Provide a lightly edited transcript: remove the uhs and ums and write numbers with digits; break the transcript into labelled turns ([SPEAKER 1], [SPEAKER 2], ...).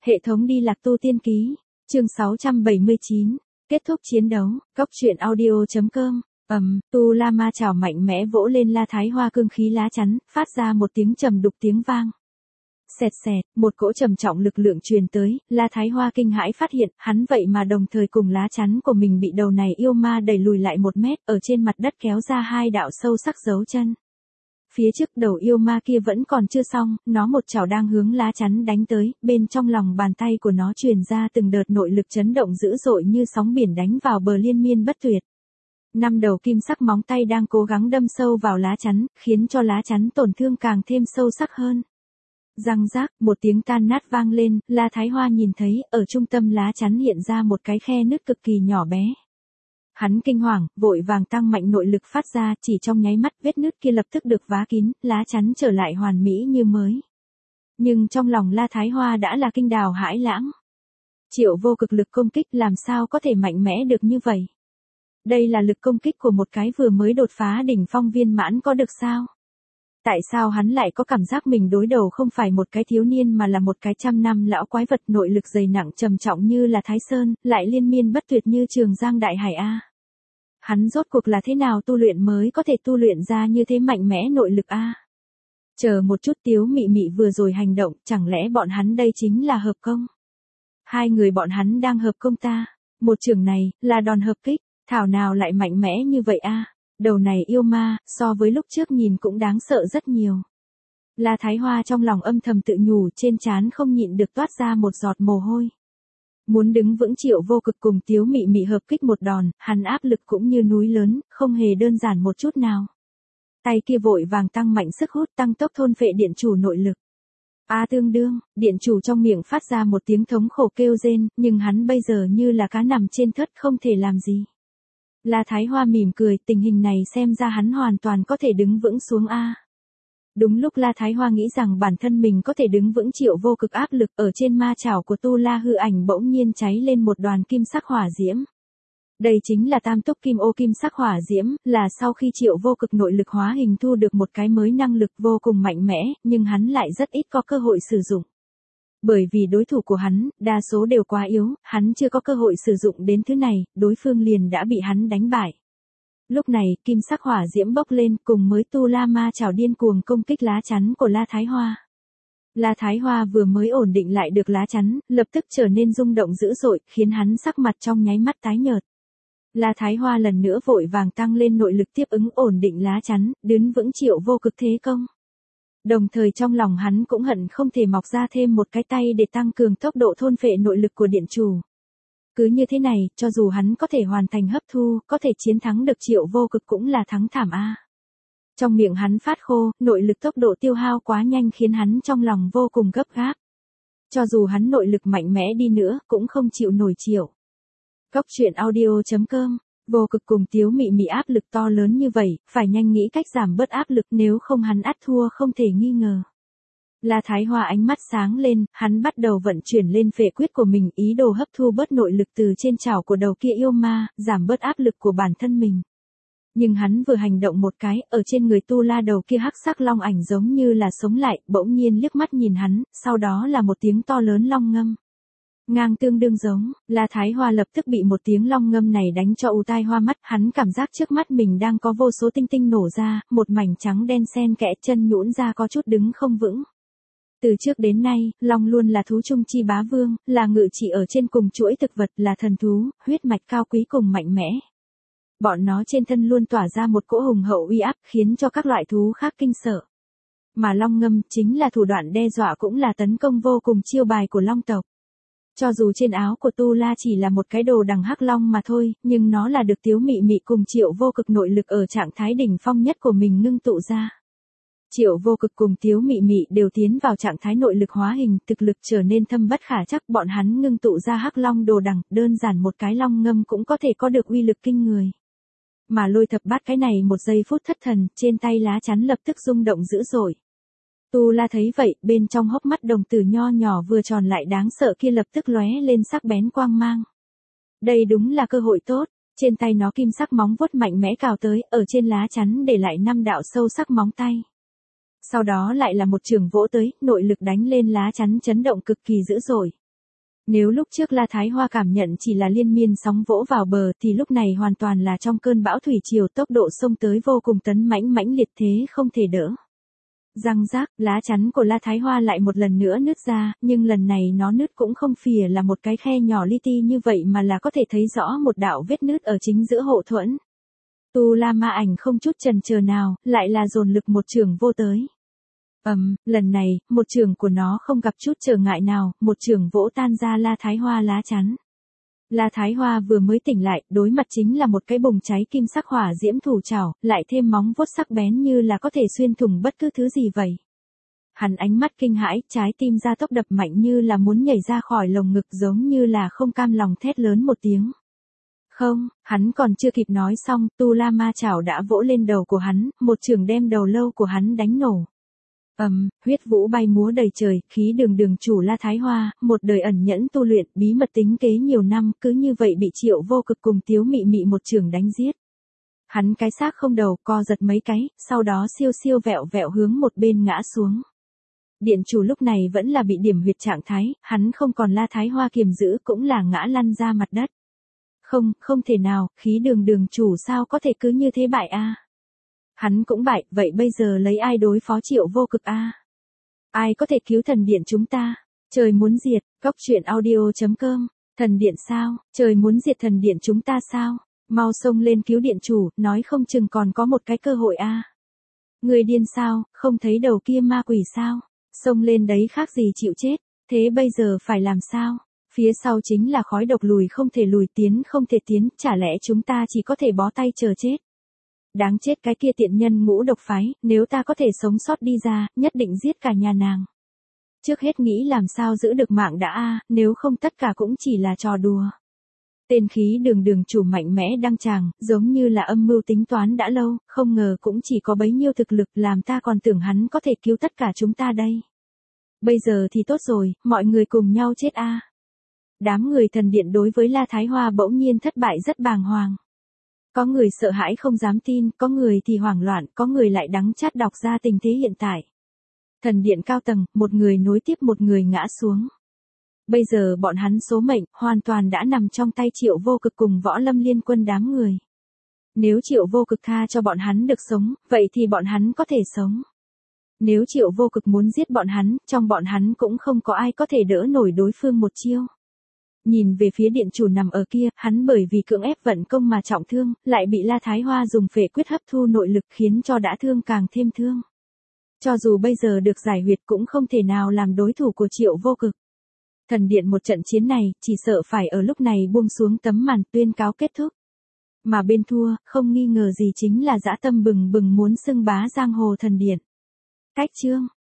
[SPEAKER 1] Hệ thống đi lạc tu tiên ký, chương 679, kết thúc chiến đấu, góc truyện audio.com, Tu La Ma chảo mạnh mẽ vỗ lên La Thái Hoa cương khí lá chắn, phát ra một tiếng trầm đục tiếng vang. Xẹt xẹt, một cỗ trầm trọng lực lượng truyền tới, La Thái Hoa kinh hãi phát hiện, hắn vậy mà đồng thời cùng lá chắn của mình bị đầu này yêu ma đẩy lùi lại 1 mét, ở trên mặt đất kéo ra 2 đạo sâu sắc dấu chân. Phía trước đầu yêu ma kia vẫn còn chưa xong, nó một chảo đang hướng lá chắn đánh tới, bên trong lòng bàn tay của nó truyền ra từng đợt nội lực chấn động dữ dội như sóng biển đánh vào bờ liên miên bất tuyệt. 5 đầu kim sắc móng tay đang cố gắng đâm sâu vào lá chắn, khiến cho lá chắn tổn thương càng thêm sâu sắc hơn. Răng rác, một tiếng tan nát vang lên, La Thái Hoa nhìn thấy, ở trung tâm lá chắn hiện ra một cái khe nứt cực kỳ nhỏ bé. Hắn kinh hoàng, vội vàng tăng mạnh nội lực phát ra, chỉ trong nháy mắt vết nứt kia lập tức được vá kín, lá chắn trở lại hoàn mỹ như mới. Nhưng trong lòng La Thái Hoa đã là kinh đào hãi lãng. Triệu Vô Cực lực công kích làm sao có thể mạnh mẽ được như vậy? Đây là lực công kích của một cái vừa mới đột phá đỉnh phong viên mãn có được sao? Tại sao hắn lại có cảm giác mình đối đầu không phải một cái thiếu niên mà là một cái 100 năm lão quái vật nội lực dày nặng trầm trọng như là Thái Sơn, lại liên miên bất tuyệt như Trường Giang Đại Hải a? Hắn rốt cuộc là thế nào tu luyện mới có thể tu luyện ra như thế mạnh mẽ nội lực a? Chờ một chút, Tiếu Mị Mị vừa rồi hành động, chẳng lẽ bọn hắn đây chính là hợp công? Hai người bọn hắn đang hợp công ta, một trường này, là đòn hợp kích, thảo nào lại mạnh mẽ như vậy a? Đầu này yêu ma, so với lúc trước nhìn cũng đáng sợ rất nhiều. La Thái Hoa trong lòng âm thầm tự nhủ, trên trán không nhịn được toát ra một giọt mồ hôi. Muốn đứng vững Triệu Vô Cực cùng Tiếu Mị Mị hợp kích một đòn, hắn áp lực cũng như núi lớn, không hề đơn giản một chút nào. Tay kia vội vàng tăng mạnh sức hút, tăng tốc thôn phệ điện chủ nội lực. Tương đương, điện chủ trong miệng phát ra một tiếng thống khổ kêu rên, nhưng hắn bây giờ như là cá nằm trên thớt không thể làm gì. La Thái Hoa mỉm cười, tình hình này xem ra hắn hoàn toàn có thể đứng vững xuống a. Đúng lúc La Thái Hoa nghĩ rằng bản thân mình có thể đứng vững Triệu Vô Cực áp lực, ở trên ma chảo của Tu La hư ảnh bỗng nhiên cháy lên một đoàn kim sắc hỏa diễm. Đây chính là tam túc kim ô kim sắc hỏa diễm, là sau khi Triệu Vô Cực nội lực hóa hình thu được một cái mới năng lực vô cùng mạnh mẽ, nhưng hắn lại rất ít có cơ hội sử dụng. Bởi vì đối thủ của hắn, đa số đều quá yếu, hắn chưa có cơ hội sử dụng đến thứ này, đối phương liền đã bị hắn đánh bại. Lúc này, kim sắc hỏa diễm bốc lên, cùng mới Tu La Ma chảo điên cuồng công kích lá chắn của La Thái Hoa. La Thái Hoa vừa mới ổn định lại được lá chắn, lập tức trở nên rung động dữ dội, khiến hắn sắc mặt trong nháy mắt tái nhợt. La Thái Hoa lần nữa vội vàng tăng lên nội lực tiếp ứng ổn định lá chắn, đứng vững Triệu Vô Cực thế công. Đồng thời trong lòng hắn cũng hận không thể mọc ra thêm một cái tay để tăng cường tốc độ thôn phệ nội lực của điện chủ. Cứ như thế này, cho dù hắn có thể hoàn thành hấp thu, có thể chiến thắng được Triệu Vô Cực cũng là thắng thảm a. Trong miệng hắn phát khô, nội lực tốc độ tiêu hao quá nhanh khiến hắn trong lòng vô cùng gấp gáp. Cho dù hắn nội lực mạnh mẽ đi nữa, cũng không chịu nổi Triệu. Góc truyện audio.com, Vô Cực cùng Tiếu Mị Mị áp lực to lớn như vậy, phải nhanh nghĩ cách giảm bớt áp lực, nếu không hắn ắt thua không thể nghi ngờ. La Thái Hoa ánh mắt sáng lên, hắn bắt đầu vận chuyển lên phệ quyết của mình, ý đồ hấp thu bớt nội lực từ trên chảo của đầu kia yêu ma, giảm bớt áp lực của bản thân mình. Nhưng hắn vừa hành động một cái, ở trên người Tu La đầu kia hắc sắc long ảnh giống như là sống lại, bỗng nhiên liếc mắt nhìn hắn, sau đó là một tiếng to lớn long ngâm. Ngang tương đương giống, La Thái Hoa lập tức bị một tiếng long ngâm này đánh cho ù tai hoa mắt, hắn cảm giác trước mắt mình đang có vô số tinh tinh nổ ra, một mảnh trắng đen xen kẽ, chân nhũn ra có chút đứng không vững. Từ trước đến nay, long luôn là thú trung chi bá vương, là ngự trị ở trên cùng chuỗi thực vật, là thần thú, huyết mạch cao quý cùng mạnh mẽ. Bọn nó trên thân luôn tỏa ra một cỗ hùng hậu uy áp, khiến cho các loại thú khác kinh sợ. Mà long ngâm chính là thủ đoạn đe dọa cũng là tấn công vô cùng chiêu bài của long tộc. Cho dù trên áo của Tu La chỉ là một cái đồ đằng hắc long mà thôi, nhưng nó là được Tiếu Mị Mị cùng Triệu Vô Cực nội lực ở trạng thái đỉnh phong nhất của mình ngưng tụ ra. Triệu Vô Cực cùng Tiếu Mị Mị đều tiến vào trạng thái nội lực hóa hình, thực lực trở nên thâm bất khả trắc, bọn hắn ngưng tụ ra hắc long đồ đằng, đơn giản một cái long ngâm cũng có thể có được uy lực kinh người. Mà Lôi Thập Bát cái này một giây phút thất thần, trên tay lá chắn lập tức rung động dữ dội. Tu La thấy vậy, bên trong hốc mắt đồng tử nho nhỏ vừa tròn lại đáng sợ kia lập tức lóe lên sắc bén quang mang. Đây đúng là cơ hội tốt, trên tay nó kim sắc móng vuốt mạnh mẽ cào tới, ở trên lá chắn để lại 5 đạo sâu sắc móng tay. Sau đó lại là một chưởng vỗ tới, nội lực đánh lên lá chắn chấn động cực kỳ dữ dội. Nếu lúc trước La Thái Hoa cảm nhận chỉ là liên miên sóng vỗ vào bờ thì lúc này hoàn toàn là trong cơn bão thủy triều, tốc độ xông tới vô cùng tấn mãnh, mãnh liệt thế không thể đỡ. Răng rác, lá chắn của La Thái Hoa lại một lần nữa nứt ra, nhưng lần này nó nứt cũng không phìa là một cái khe nhỏ li ti như vậy mà là có thể thấy rõ một đạo vết nứt ở chính giữa hộ thuẫn. Tu La Ma Ảnh không chút chần chờ nào, lại là dồn lực một chưởng vô tới. Lần này, một chưởng của nó không gặp chút trở ngại nào, một chưởng vỗ tan ra La Thái Hoa lá chắn. La Thái Hoa vừa mới tỉnh lại, đối mặt chính là một cái bùng cháy kim sắc hỏa diễm thủ trảo, lại thêm móng vuốt sắc bén như là có thể xuyên thủng bất cứ thứ gì vậy. Hắn ánh mắt kinh hãi, trái tim ra tốc đập mạnh như là muốn nhảy ra khỏi lồng ngực, giống như là không cam lòng thét lớn một tiếng. Không, hắn còn chưa kịp nói xong, Tu La Ma chảo đã vỗ lên đầu của hắn, một chưởng đem đầu lâu của hắn đánh nổ. Huyết vũ bay múa đầy trời, khí đường chủ La Thái Hoa, một đời ẩn nhẫn tu luyện, bí mật tính kế nhiều năm, cứ như vậy bị Triệu Vô Cực cùng Tiếu Mị Mị một chưởng đánh giết. Hắn cái xác không đầu, co giật mấy cái, sau đó siêu siêu vẹo vẹo hướng một bên ngã xuống. Điện chủ lúc này vẫn là bị điểm huyệt trạng thái, hắn không còn La Thái Hoa kiềm giữ, cũng là ngã lăn ra mặt đất. Không thể nào, khí đường chủ sao có thể cứ như thế bại a? Hắn cũng bại, vậy bây giờ lấy ai đối phó Triệu Vô Cực a? Ai có thể cứu thần điện chúng ta? Trời muốn diệt, góc truyện audio.com, thần điện sao? Trời muốn diệt thần điện chúng ta sao? Mau xông lên cứu điện chủ, nói không chừng còn có một cái cơ hội a. Người điên sao, không thấy đầu kia ma quỷ sao? Xông lên đấy khác gì chịu chết, thế bây giờ phải làm sao? Phía sau chính là khói độc, lùi không thể lùi, tiến không thể tiến, chả lẽ chúng ta chỉ có thể bó tay chờ chết? Đáng chết cái kia tiện nhân Ngũ Độc phái, nếu ta có thể sống sót đi ra, nhất định giết cả nhà nàng. Trước hết nghĩ làm sao giữ được mạng đã a, nếu không tất cả cũng chỉ là trò đùa. Tên khí đường chủ mạnh mẽ đăng tràng, giống như là âm mưu tính toán đã lâu, không ngờ cũng chỉ có bấy nhiêu thực lực, làm ta còn tưởng hắn có thể cứu tất cả chúng ta đây. Bây giờ thì tốt rồi, mọi người cùng nhau chết a. Đám người thần điện đối với La Thái Hoa bỗng nhiên thất bại rất bàng hoàng. Có người sợ hãi không dám tin, có người thì hoảng loạn, có người lại đắng chát đọc ra tình thế hiện tại. Thần điện cao tầng, một người nối tiếp một người ngã xuống. Bây giờ bọn hắn số mệnh, hoàn toàn đã nằm trong tay Triệu Vô Cực cùng Võ Lâm Liên Quân đám người. Nếu Triệu Vô Cực tha cho bọn hắn được sống, vậy thì bọn hắn có thể sống. Nếu Triệu Vô Cực muốn giết bọn hắn, trong bọn hắn cũng không có ai có thể đỡ nổi đối phương một chiêu. Nhìn về phía điện chủ nằm ở kia, hắn bởi vì cưỡng ép vận công mà trọng thương, lại bị La Thái Hoa dùng phệ quyết hấp thu nội lực khiến cho đã thương càng thêm thương. Cho dù bây giờ được giải huyệt cũng không thể nào làm đối thủ của Triệu Vô Cực. Thần điện một trận chiến này, chỉ sợ phải ở lúc này buông xuống tấm màn tuyên cáo kết thúc. Mà bên thua, không nghi ngờ gì chính là dã tâm bừng bừng muốn xưng bá giang hồ thần điện. Cách chương